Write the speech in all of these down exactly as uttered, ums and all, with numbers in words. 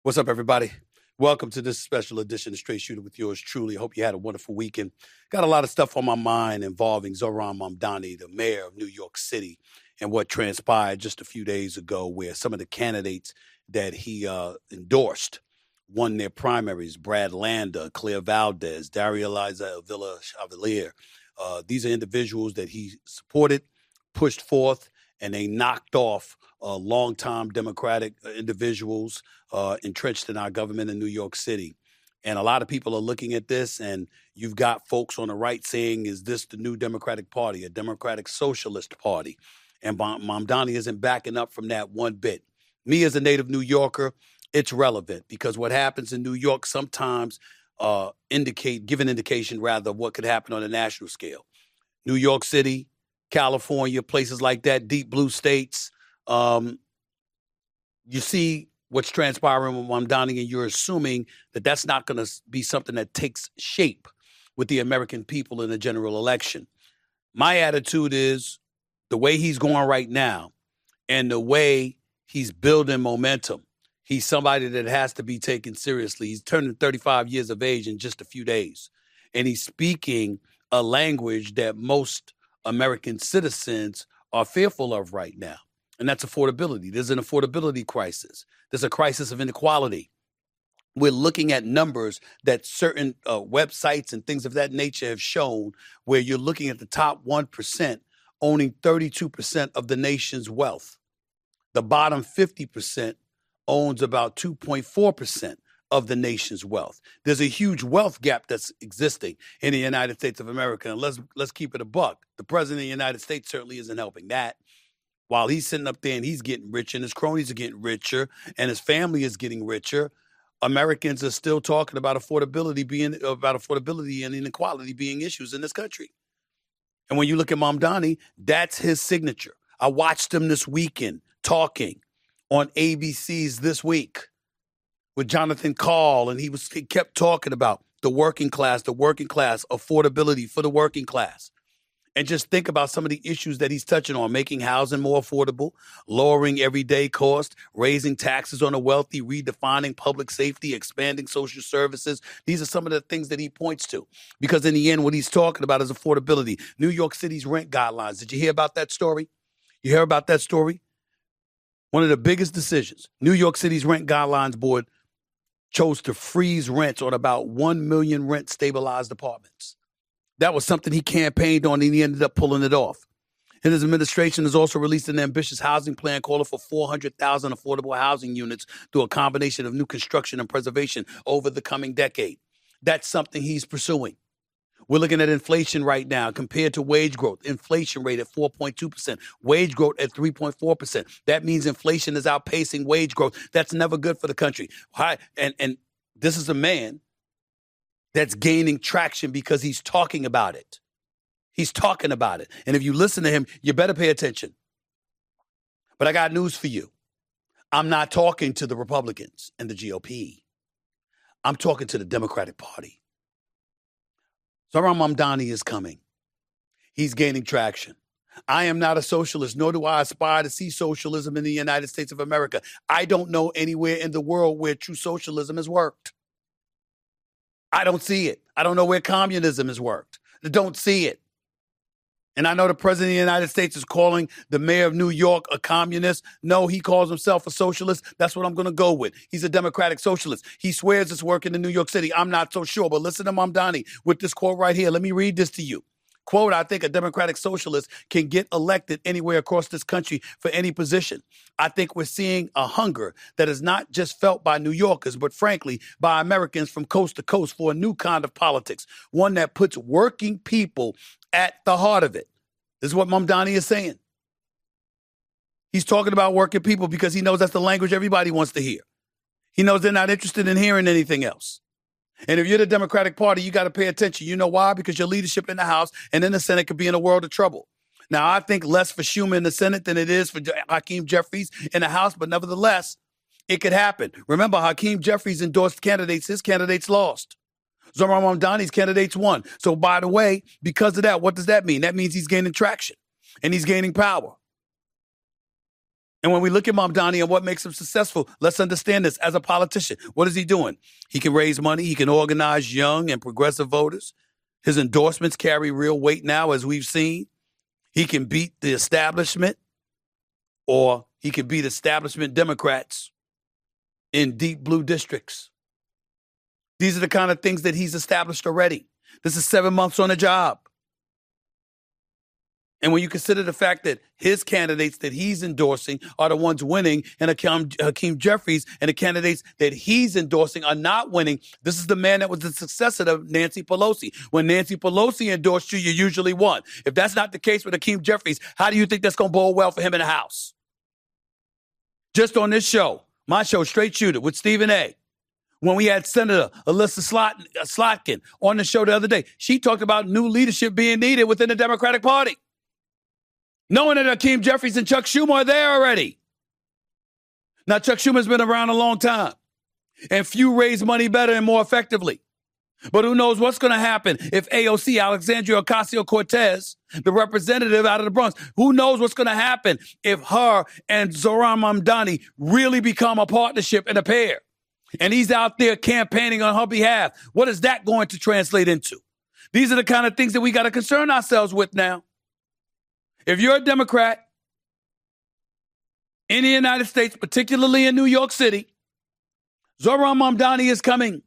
What's up, everybody? Welcome to this special edition of Straight Shooter with yours truly. I hope you had a wonderful weekend. Got a lot of stuff on my mind involving Zohran Mamdani, the mayor of New York City, and what transpired just a few days ago where some of the candidates that he uh, endorsed won their primaries. Brad Landa, Claire Valdez, Daria Eliza Villa Chevalier. Uh, these are individuals that he supported, pushed forth, and they knocked off uh, longtime Democratic individuals uh, entrenched in our government in New York City. And a lot of people are looking at this, and you've got folks on the right saying, is this the new Democratic Party, a Democratic Socialist Party? And Mamdani isn't backing up from that one bit. Me as a native New Yorker, it's relevant because what happens in New York sometimes uh, indicate, give an indication rather of what could happen on a national scale. New York City, California, places like that, deep blue states. Um, you see what's transpiring with Mamdani, and you're assuming that that's not going to be something that takes shape with the American people in the general election. My attitude is the way he's going right now and the way he's building momentum, he's somebody that has to be taken seriously. He's turning thirty-five years of age in just a few days, and he's speaking a language that most American citizens are fearful of right now, and that's affordability. There's an affordability crisis. There's a crisis of inequality. We're looking at numbers that certain uh, websites and things of that nature have shown where you're looking at the top one percent owning thirty-two percent of the nation's wealth. The bottom fifty percent owns about two point four percent of the nation's wealth. There's a huge wealth gap that's existing in the United States of America. And let's let's keep it a buck. The president of the United States certainly isn't helping that. While he's sitting up there and he's getting richer and his cronies are getting richer and his family is getting richer, Americans are still talking about affordability being about affordability and inequality being issues in this country. And when you look at Mamdani, that's his signature. I watched him this weekend talking on A B C's This Week with Jonathan Call, and he was he kept talking about the working class, the working class, affordability for the working class. And just think about some of the issues that he's touching on, making housing more affordable, lowering everyday costs, raising taxes on the wealthy, redefining public safety, expanding social services. These are some of the things that he points to. Because in the end, what he's talking about is affordability. New York City's rent guidelines. Did you hear about that story? You hear about that story? One of the biggest decisions, New York City's Rent Guidelines Board chose to freeze rents on about one million rent stabilized apartments. That was something he campaigned on, and he ended up pulling it off. And his administration has also released an ambitious housing plan calling for four hundred thousand affordable housing units through a combination of new construction and preservation over the coming decade. That's something he's pursuing. We're looking at inflation right now compared to wage growth. Inflation rate at four point two percent, wage growth at three point four percent. That means inflation is outpacing wage growth. That's never good for the country. And, and this is a man that's gaining traction because he's talking about it. He's talking about it. And if you listen to him, you better pay attention. But I got news for you. I'm not talking to the Republicans and the G O P. I'm talking to the Democratic Party. Zohran Mamdani is coming. He's gaining traction. I am not a socialist, nor do I aspire to see socialism in the United States of America. I don't know anywhere in the world where true socialism has worked. I don't see it. I don't know where communism has worked. I don't see it. And I know the president of the United States is calling the mayor of New York a communist. No, he calls himself a socialist. That's what I'm going to go with. He's a democratic socialist. He swears it's working in New York City. I'm not so sure. But listen to Mamdani with this quote right here. Let me read this to you. Quote, I think a democratic socialist can get elected anywhere across this country for any position. I think we're seeing a hunger that is not just felt by New Yorkers, but frankly, by Americans from coast to coast for a new kind of politics, one that puts working people at the heart of it. This is what Mamdani is saying. He's talking about working people because he knows that's the language everybody wants to hear. He knows they're not interested in hearing anything else. And if you're the Democratic Party, you got to pay attention. You know why? Because your leadership in the House and in the Senate could be in a world of trouble. Now, I think less for Schumer in the Senate than it is for Hakeem Jeffries in the House, but nevertheless, it could happen. Remember, Hakeem Jeffries endorsed candidates. His candidates lost. Zohran Mamdani's candidates won. So, by the way, because of that, what does that mean? That means he's gaining traction and he's gaining power. And when we look at Mamdani and what makes him successful, let's understand this as a politician. What is he doing? He can raise money. He can organize young and progressive voters. His endorsements carry real weight now, as we've seen. He can beat the establishment, or he can beat establishment Democrats in deep blue districts. These are the kind of things that he's established already. This is seven months on the job. And when you consider the fact that his candidates that he's endorsing are the ones winning, and Hakeem, Hakeem Jeffries and the candidates that he's endorsing are not winning, this is the man that was the successor to Nancy Pelosi. When Nancy Pelosi endorsed you, you usually won. If that's not the case with Hakeem Jeffries, how do you think that's going to bode well for him in the House? Just on this show, my show, Straight Shooter, with Stephen A., when we had Senator Alyssa Slot, uh, Slotkin on the show the other day, she talked about new leadership being needed within the Democratic Party. Knowing that Hakeem Jeffries and Chuck Schumer are there already. Now, Chuck Schumer's been around a long time, and few raise money better and more effectively. But who knows what's going to happen if A O C, Alexandria Ocasio-Cortez, the representative out of the Bronx, who knows what's going to happen if her and Zohran Mamdani really become a partnership and a pair? And he's out there campaigning on her behalf. What is that going to translate into? These are the kind of things that we got to concern ourselves with now. If you're a Democrat in the United States, particularly in New York City, Zohran Mamdani is coming.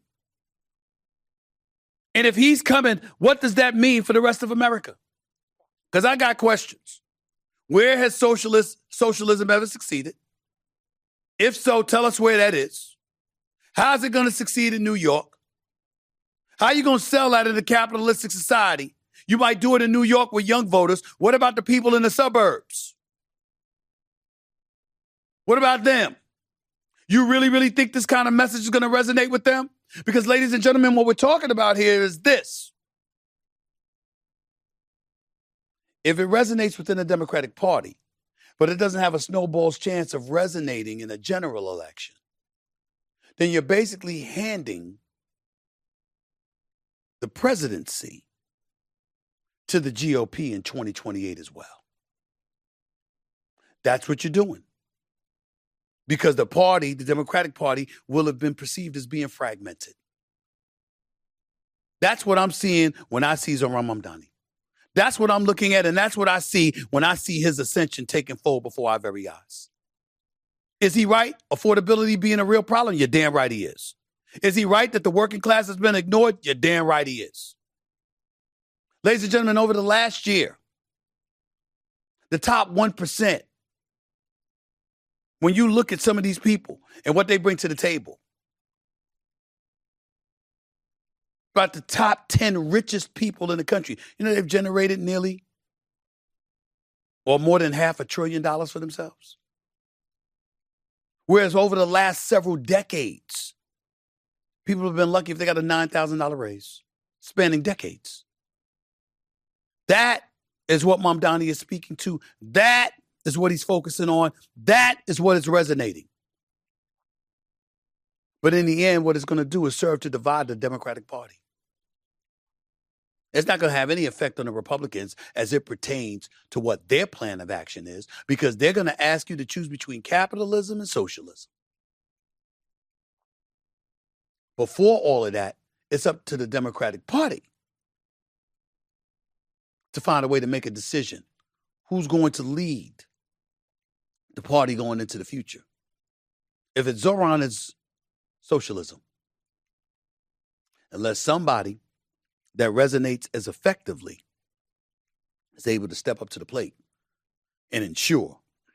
And if he's coming, what does that mean for the rest of America? Because I got questions. Where has socialist, socialism ever succeeded? If so, tell us where that is. How is it going to succeed in New York? How are you going to sell that in a capitalistic society? You might do it in New York with young voters. What about the people in the suburbs? What about them? You really, really think this kind of message is going to resonate with them? Because, ladies and gentlemen, what we're talking about here is this. If it resonates within the Democratic Party, but it doesn't have a snowball's chance of resonating in a general election, then you're basically handing the presidency to the G O P in twenty twenty-eight as well. That's what you're doing. Because the party, the Democratic Party, will have been perceived as being fragmented. That's what I'm seeing when I see Zohran Mamdani. That's what I'm looking at, and that's what I see when I see his ascension taking fold before our very eyes. Is he right? Affordability being a real problem? You're damn right he is. Is he right that the working class has been ignored? You're damn right he is. Ladies and gentlemen, over the last year, the top one percent, when you look at some of these people and what they bring to the table, about the top ten richest people in the country, you know, they've generated nearly or more than half a trillion dollars for themselves. Whereas over the last several decades, people have been lucky if they got a nine thousand dollars raise, spanning decades. That is what Mamdani is speaking to. That is what he's focusing on. That is what is resonating. But in the end, what it's going to do is serve to divide the Democratic Party. It's not going to have any effect on the Republicans as it pertains to what their plan of action is, because they're going to ask you to choose between capitalism and socialism. Before all of that, it's up to the Democratic Party to find a way to make a decision. Who's going to lead the party going into the future? If it's Zohran, it's socialism. Unless somebody that resonates as effectively is able to step up to the plate and ensure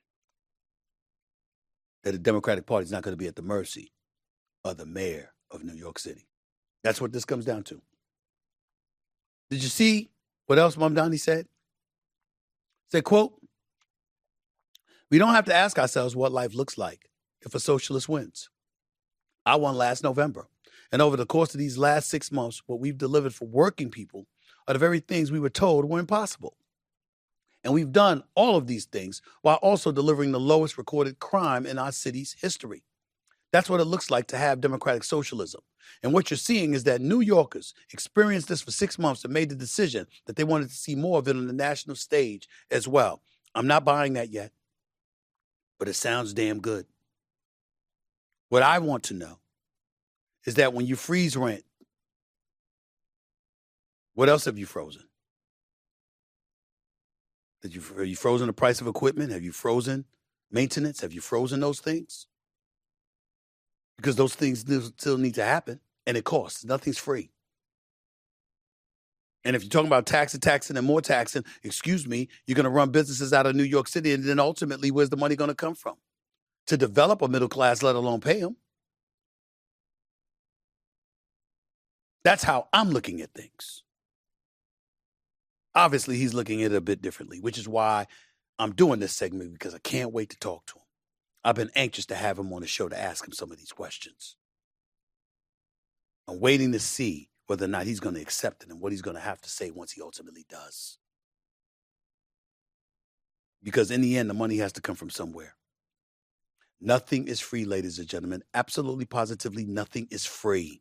that the Democratic Party is not going to be at the mercy of the mayor of New York City. That's what this comes down to. Did you see what else Mamdani said? Said, quote, "We don't have to ask ourselves what life looks like if a socialist wins. I won last November. And over the course of these last six months, what we've delivered for working people are the very things we were told were impossible. And we've done all of these things while also delivering the lowest recorded crime in our city's history. That's what it looks like to have democratic socialism. And what you're seeing is that New Yorkers experienced this for six months and made the decision that they wanted to see more of it on the national stage as well. I'm not buying that yet. but it sounds damn good. What I want to know is that when you freeze rent, what else have you frozen? Did you, have you frozen the price of equipment? Have you frozen maintenance? Have you frozen those things? Because those things still need to happen, and it costs. Nothing's free. And if you're talking about taxing, taxing, and more taxing, excuse me, you're going to run businesses out of New York City, and then ultimately, where's the money going to come from? To develop a middle class, let alone pay them. That's how I'm looking at things. Obviously, he's looking at it a bit differently, which is why I'm doing this segment, because I can't wait to talk to him. I've been anxious to have him on the show to ask him some of these questions. I'm waiting to see whether or not he's going to accept it and what he's going to have to say once he ultimately does. Because in the end, the money has to come from somewhere. Nothing is free, ladies and gentlemen. Absolutely, positively, nothing is free.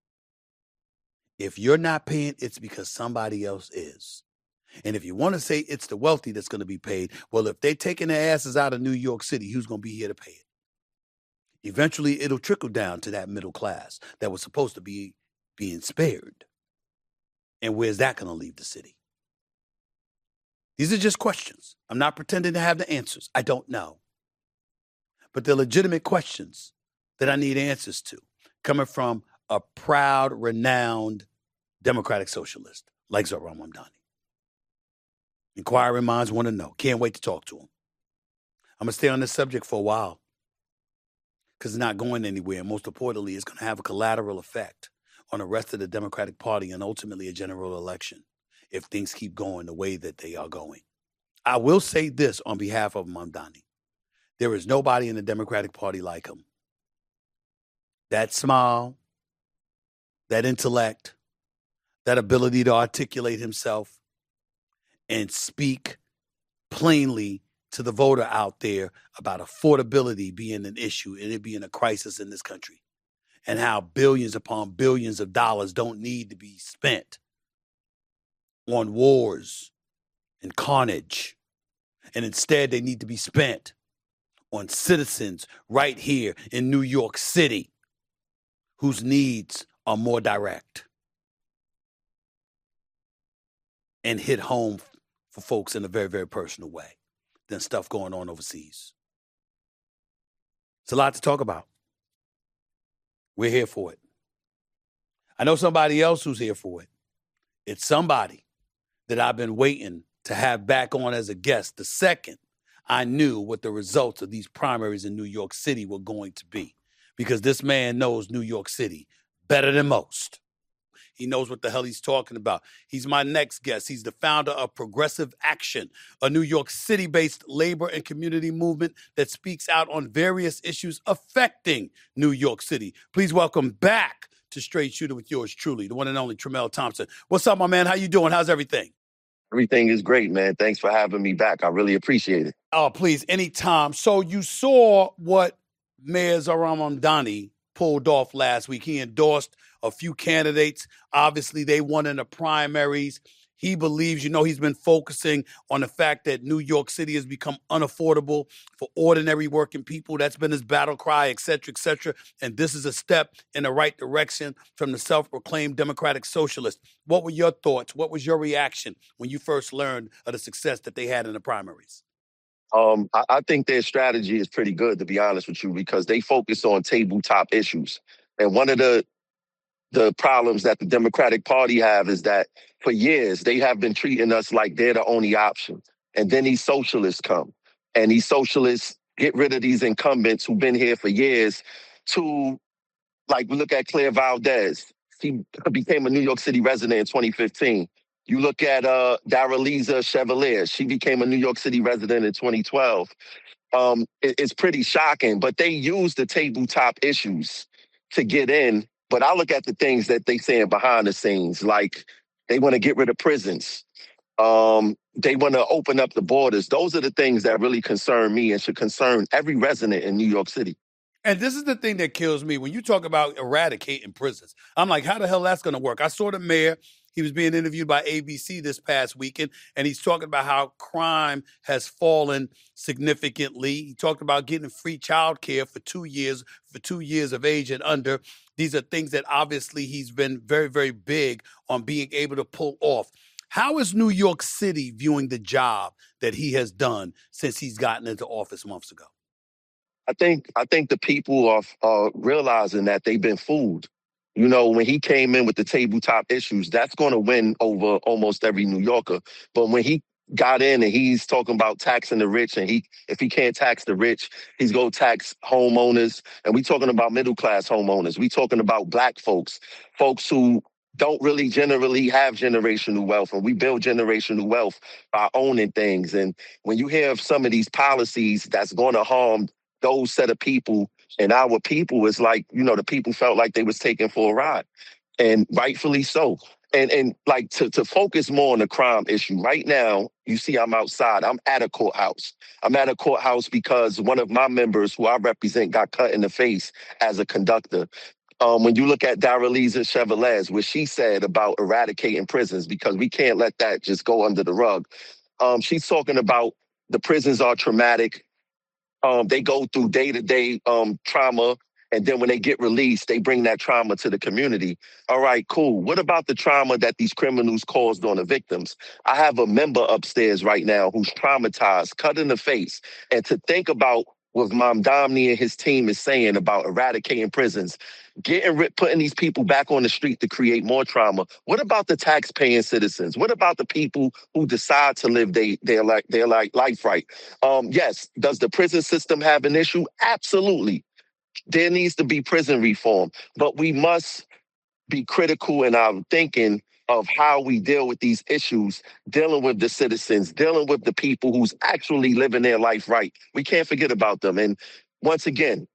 If you're not paying, it's because somebody else is. And if you want to say it's the wealthy that's going to be paid, well, if they're taking their asses out of New York City, who's going to be here to pay it? Eventually, it'll trickle down to that middle class that was supposed to be being spared. And where's that going to leave the city? These are just questions. I'm not pretending to have the answers. I don't know. But they're legitimate questions that I need answers to, coming from a proud, renowned democratic socialist like Zohran Mamdani. Inquiring minds want to know. Can't wait to talk to him. I'm going to stay on this subject for a while because it's not going anywhere. And most importantly, it's going to have a collateral effect on the rest of the Democratic Party and ultimately a general election if things keep going the way that they are going. I will say this on behalf of Mamdani. There is nobody in the Democratic Party like him. That smile, that intellect, that ability to articulate himself and speak plainly to the voter out there about affordability being an issue and it being a crisis in this country, and how billions upon billions of dollars don't need to be spent on wars and carnage, and instead they need to be spent on citizens right here in New York City whose needs are more direct and hit home for folks in a very, very personal way than stuff going on overseas. It's a lot to talk about. We're here for it. I know somebody else who's here for it. It's somebody that I've been waiting to have back on as a guest the second I knew what the results of these primaries in New York City were going to be, because this man knows New York City better than most. He knows what the hell he's talking about. He's my next guest. He's the founder of Progressive Action, a New York City-based labor and community movement that speaks out on various issues affecting New York City. Please welcome back to Straight Shooter with yours truly, the one and only Tremel Thompson. What's up, my man? How you doing? How's everything? Everything is great, man. Thanks for having me back. I really appreciate it. Oh, please, anytime. So you saw what Mayor Zohran Mamdani pulled off last week. He endorsed a few candidates. Obviously, they won in the primaries. He believes, you know, he's been focusing on the fact that New York City has become unaffordable for ordinary working people. That's been his battle cry, et cetera, et cetera. And this is a step in the right direction from the self-proclaimed democratic socialist. What were your thoughts? What was your reaction when you first learned of the success that they had in the primaries? Um, I, I think their strategy is pretty good, to be honest with you, because they focus on tabletop issues. And one of the the problems that the Democratic Party have is that for years they have been treating us like they're the only option. And then these socialists come, and these socialists get rid of these incumbents who've been here for years to, like, we look at Claire Valdez. She became a New York City resident in twenty fifteen. You look at uh, Daraliza Chevalier. She became a New York City resident in twenty twelve. Um, it, it's pretty shocking, but they use the tabletop issues to get in. But I look at the things that they saying behind the scenes, like they want to get rid of prisons. Um, they want to open up the borders. Those are the things that really concern me and should concern every resident in New York City. And this is the thing that kills me. When you talk about eradicating prisons, I'm like, how the hell that's going to work? I saw the mayor. He was being interviewed by A B C this past weekend, and he's talking about how crime has fallen significantly. He talked about getting free child care for two years, for two years of age and under. These are things that obviously he's been very, very big on being able to pull off. How is New York City viewing the job that he has done since he's gotten into office months ago? I think I think the people are, are realizing that they've been fooled. You know, when he came in with the tabletop issues, that's going to win over almost every New Yorker. But when he got in and he's talking about taxing the rich, and he if he can't tax the rich, he's going to tax homeowners. And we talking about middle class homeowners. We talking about black folks, folks who don't really generally have generational wealth, and we build generational wealth by owning things. And when you hear of some of these policies that's going to harm those set of people and our people, is like, you know, the people felt like they was taken for a ride, and rightfully so. And and like to, to focus more on the crime issue right now, you see I'm outside. I'm at a courthouse. I'm at a courthouse because one of my members who I represent got cut in the face as a conductor. Um, when you look at Daraliza Chevalez, what she said about eradicating prisons, because we can't let that just go under the rug. Um, she's talking about the prisons are traumatic. Um, they go through day-to-day um, trauma, and then when they get released, they bring that trauma to the community. All right, cool. What about the trauma that these criminals caused on the victims? I have a member upstairs right now who's traumatized, cut in the face. And to think about what Mamdani and his team is saying about eradicating prisons, getting rid, putting these people back on the street to create more trauma. What about the tax-paying citizens? What about the people who decide to live their their like their like life right? Um, yes, does the prison system have an issue? Absolutely. There needs to be prison reform, but we must be critical in our thinking of how we deal with these issues, dealing with the citizens, dealing with the people who's actually living their life right. We can't forget about them. And once again,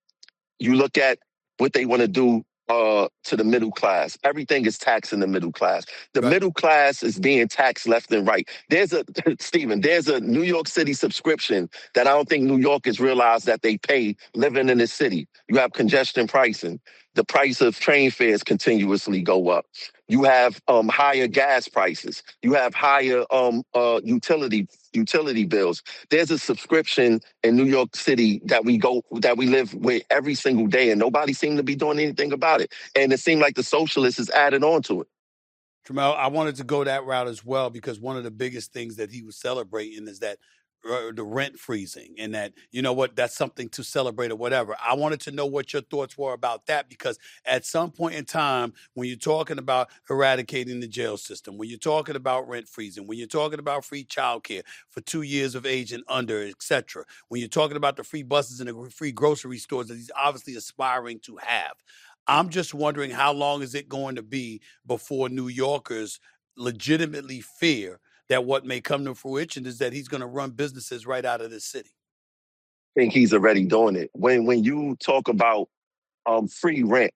you look at what they want to do uh, to the middle class. Everything is taxing the middle class. The Right. middle class is being taxed left and right. There's a, Stephen, there's a New York City subscription that I don't think New Yorkers realize that they pay living in the city. You have congestion pricing. The price of train fares continuously go up. You have um, higher gas prices. You have higher um, uh, utility utility bills. There's a subscription in New York City that we go that we live with every single day, and nobody seemed to be doing anything about it. And it seemed like the socialists is added on to it. Tramel, I wanted to go that route as well, because one of the biggest things that he was celebrating is that uh, the rent freezing, and that, you know what, that's something to celebrate or whatever. I wanted to know what your thoughts were about that, because at some point in time, when you're talking about eradicating the jail system, when you're talking about rent freezing, when you're talking about free childcare for two years of age and under, et cetera, when you're talking about the free buses and the free grocery stores that he's obviously aspiring to have, I'm just wondering, how long is it going to be before New Yorkers legitimately fear that what may come to fruition is that he's going to run businesses right out of this city? I think he's already doing it. When when you talk about um, free rent,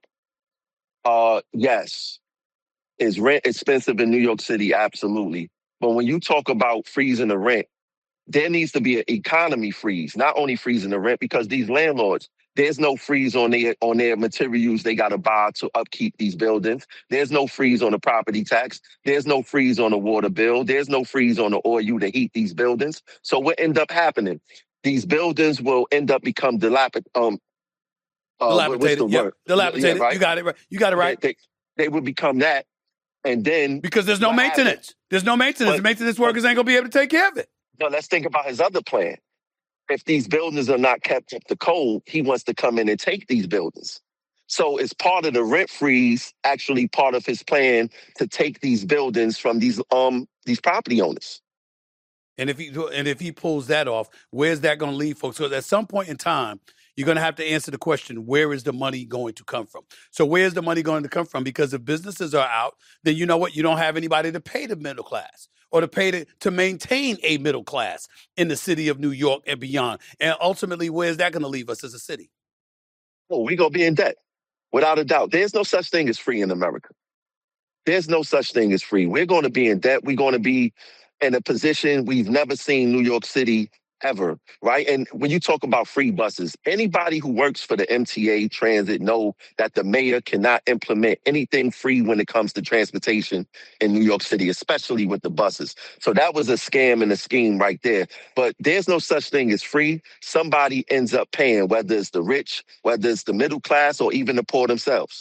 uh, yes, is rent expensive in New York City? Absolutely. But when you talk about freezing the rent, there needs to be an economy freeze, not only freezing the rent, because these landlords, there's no freeze on their on their materials they got to buy to upkeep these buildings. There's no freeze on the property tax. There's no freeze on the water bill. There's no freeze on the oil to heat these buildings. So what end up happening? These buildings will end up become dilapid. Um, uh, what- what's the Dilapidated. Yep. word? Dilapidated. Yeah, right? You got it right. You got it right. They, they, they would become that, and then Because there's no what happens? maintenance. There's no maintenance. But- The maintenance workers ain't going to be able to take care of it. Now let's think about his other plan. If these buildings are not kept up to code, he wants to come in and take these buildings. So it's part of the rent freeze, actually part of his plan to take these buildings from these um these property owners. And if he and if he pulls that off, where's that going to leave folks? So at some point in time, you're going to have to answer the question, where is the money going to come from? So where's the money going to come from? Because if businesses are out, then you know what? You don't have anybody to pay the middle class, or to pay to, to maintain a middle class in the city of New York and beyond. And ultimately, where's that going to leave us as a city? Oh, we're going to be in debt, without a doubt. There's no such thing as free in America. There's no such thing as free. We're going to be in debt. We're going to be in a position we've never seen New York City ever, right? And when you talk about free buses, anybody who works for the M T A Transit know that the mayor cannot implement anything free when it comes to transportation in New York City, especially with the buses. So that was a scam and a scheme right there. But there's no such thing as free. Somebody ends up paying, whether it's the rich, whether it's the middle class, or even the poor themselves.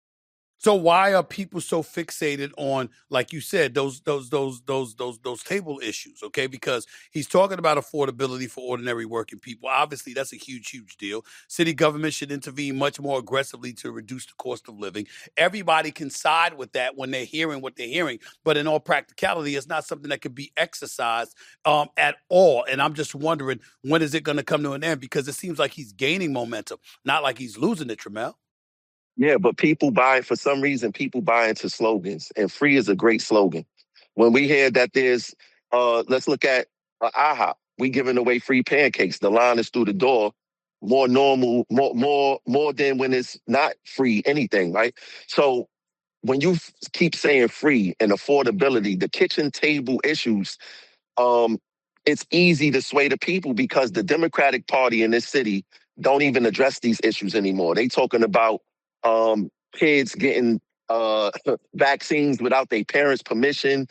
So why are people so fixated on, like you said, those those those those those those table issues? Okay, because he's talking about affordability for ordinary working people. Obviously, that's a huge, huge deal. City government should intervene much more aggressively to reduce the cost of living. Everybody can side with that when they're hearing what they're hearing, but in all practicality, it's not something that could be exercised um, at all. And I'm just wondering, when is it going to come to an end? Because it seems like he's gaining momentum, not like he's losing it, Tramel. Yeah, but people buy, for some reason, people buy into slogans, and free is a great slogan. When we hear that there's, uh, let's look at uh, IHOP. We giving away free pancakes. The line is through the door, more normal, more, more, more than when it's not free anything, right? So when you f- keep saying free and affordability, the kitchen table issues, um, it's easy to sway the people because the Democratic Party in this city don't even address these issues anymore. They talking about um, kids getting uh, vaccines without their parents' permission.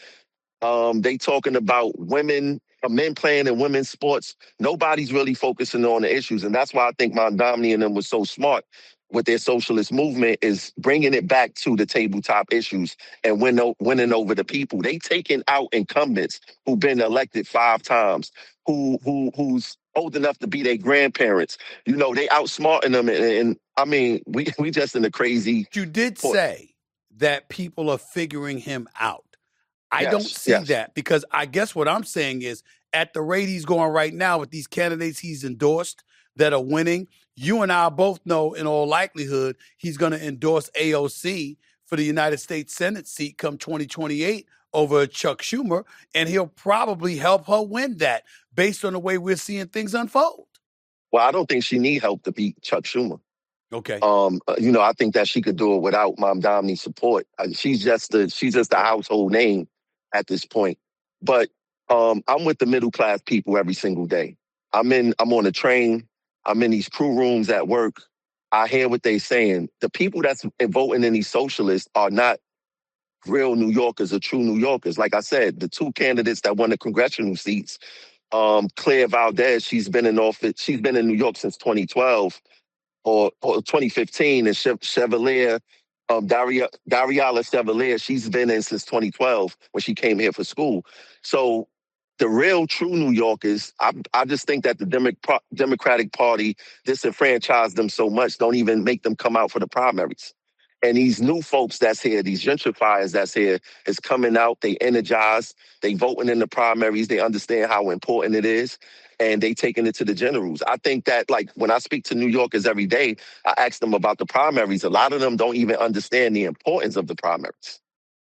Um, they talking about women, uh, men playing in women's sports. Nobody's really focusing on the issues, and that's why I think Mondamni and them was so smart with their socialist movement, is bringing it back to the tabletop issues and win, winning over the people. They taking out incumbents who've been elected five times, who who who's old enough to be their grandparents. You know, they outsmarting them, and, and I mean, we we just in a crazy. You did point. say that people are figuring him out. I Yes, don't see yes. that, because I guess what I'm saying is, at the rate he's going right now with these candidates he's endorsed that are winning, you and I both know in all likelihood he's going to endorse A O C for the United States Senate seat come twenty twenty-eight over Chuck Schumer, and he'll probably help her win that based on the way we're seeing things unfold. Well, I don't think she need help to beat Chuck Schumer. Okay. Um, uh, you know, I think that she could do it without Mamdani's support. Uh, she's just a she's just a household name at this point. But um, I'm with the middle class people every single day. I'm in. I'm on a train. I'm in these crew rooms at work. I hear what they're saying. The people that's voting in these socialists are not real New Yorkers or true New Yorkers. Like I said, the two candidates that won the congressional seats, um, Claire Valdez, she's been in office. She's been in New York since twenty twelve. Or, or twenty fifteen, and Chevalier, um, Daria, Dariala Chevalier, she's been in since twenty twelve when she came here for school. So the real true New Yorkers, I, I just think that the Demo- Democratic Party disenfranchised them so much, don't even make them come out for the primaries. And these new folks that's here, these gentrifiers that's here, is coming out, they energized, they voting in the primaries, they understand how important it is, and they taking it to the generals. I think that, like, when I speak to New Yorkers every day, I ask them about the primaries. A lot of them don't even understand the importance of the primaries.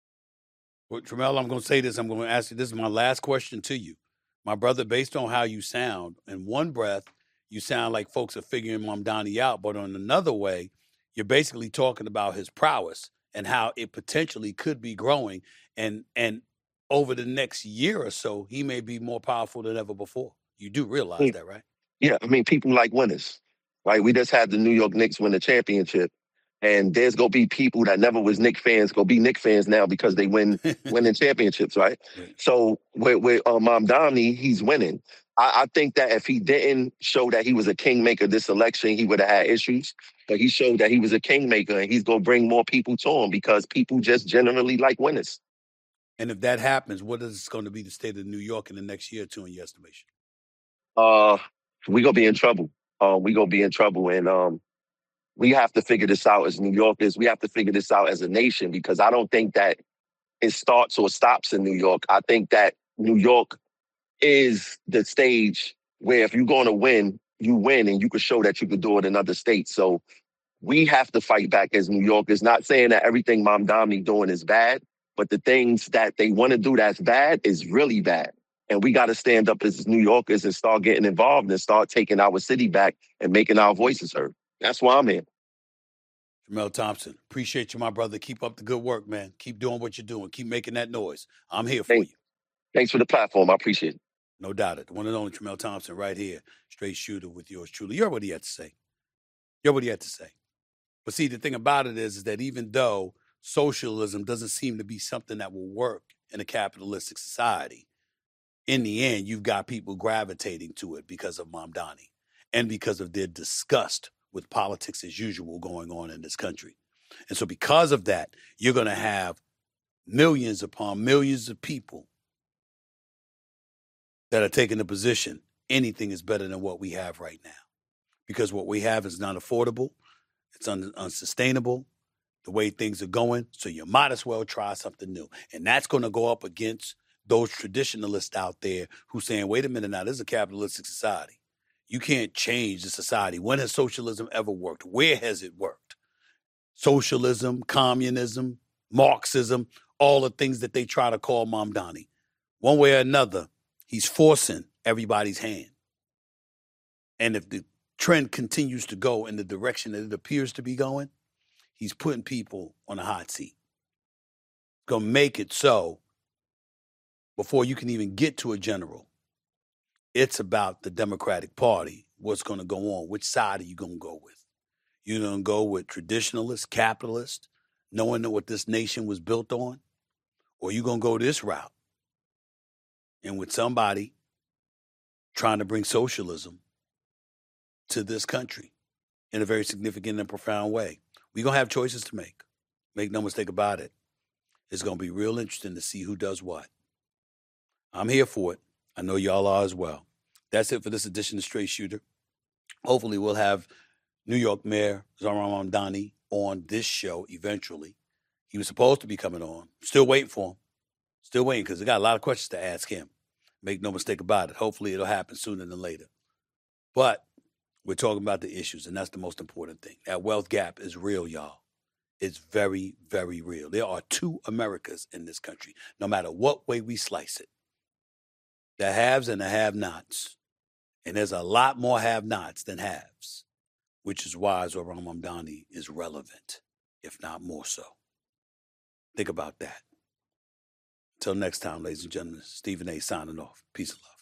Well, Tramel, I'm going to say this. I'm going to ask you, this is my last question to you. My brother, based on how you sound, in one breath, you sound like folks are figuring Mamdani out, but on another way, you're basically talking about his prowess and how it potentially could be growing. And and over the next year or so, he may be more powerful than ever before. You do realize that, right? Yeah, I mean, people like winners, right? We just had the New York Knicks win the championship, and there's gonna be people that never was Knicks fans gonna be Knicks fans now because they win winning championships, right? Right. So with, with uh, Mamdani, he's winning. I, I think that if he didn't show that he was a kingmaker this election, he would have had issues. But he showed that he was a kingmaker, and he's gonna bring more people to him because people just generally like winners. And if that happens, what is going to be the state of New York in the next year or two, in your estimation? Uh, we gonna be in trouble. Uh, we gonna be in trouble, and um, we have to figure this out as New Yorkers. We have to figure this out as a nation, because I don't think that it starts or stops in New York. I think that New York is the stage where if you're going to win, you win, and you can show that you could do it in other states. So we have to fight back as New Yorkers. Not saying that everything Mamdani doing is bad, but the things that they want to do that's bad is really bad. And we got to stand up as New Yorkers and start getting involved and start taking our city back and making our voices heard. That's why I'm in. Tramel Thompson, appreciate you, my brother. Keep up the good work, man. Keep doing what you're doing. Keep making that noise. I'm here for Thanks, you. thanks for the platform. I appreciate it. No doubt it. The one and only Tramel Thompson right here, straight shooter with yours truly. You heard what he had to say. You heard what he had to say. But see, the thing about it is, is that even though socialism doesn't seem to be something that will work in a capitalistic society, in the end, you've got people gravitating to it because of Mamdani and because of their disgust with politics as usual going on in this country. And so because of that, you're going to have millions upon millions of people that are taking the position anything is better than what we have right now. Because what we have is not affordable. It's un- unsustainable, the way things are going. So you might as well try something new. And that's going to go up against those traditionalists out there who saying, wait a minute now, this is a capitalistic society. You can't change the society. When has socialism ever worked? Where has it worked? Socialism, communism, Marxism, all the things that they try to call Mamdani. One way or another, he's forcing everybody's hand. And if the trend continues to go in the direction that it appears to be going, he's putting people on a hot seat. Going to make it so before you can even get to a general, it's about the Democratic Party, what's going to go on. Which side are you going to go with? You're going to go with traditionalists, capitalists, knowing that what this nation was built on? Or you going to go this route and with somebody trying to bring socialism to this country in a very significant and profound way? We're going to have choices to make. Make no mistake about it. It's going to be real interesting to see who does what. I'm here for it. I know y'all are as well. That's it for this edition of Straight Shooter. Hopefully we'll have New York Mayor Zohran Mamdani on this show eventually. He was supposed to be coming on. Still waiting for him. Still waiting because I got a lot of questions to ask him. Make no mistake about it. Hopefully it'll happen sooner than later. But we're talking about the issues, and that's the most important thing. That wealth gap is real, y'all. It's very, very real. There are two Americas in this country, no matter what way we slice it. The haves and the have-nots. And there's a lot more have-nots than haves, which is why Zohran Mamdani is relevant, if not more so. Think about that. Until next time, ladies and gentlemen, Stephen A. signing off. Peace and love.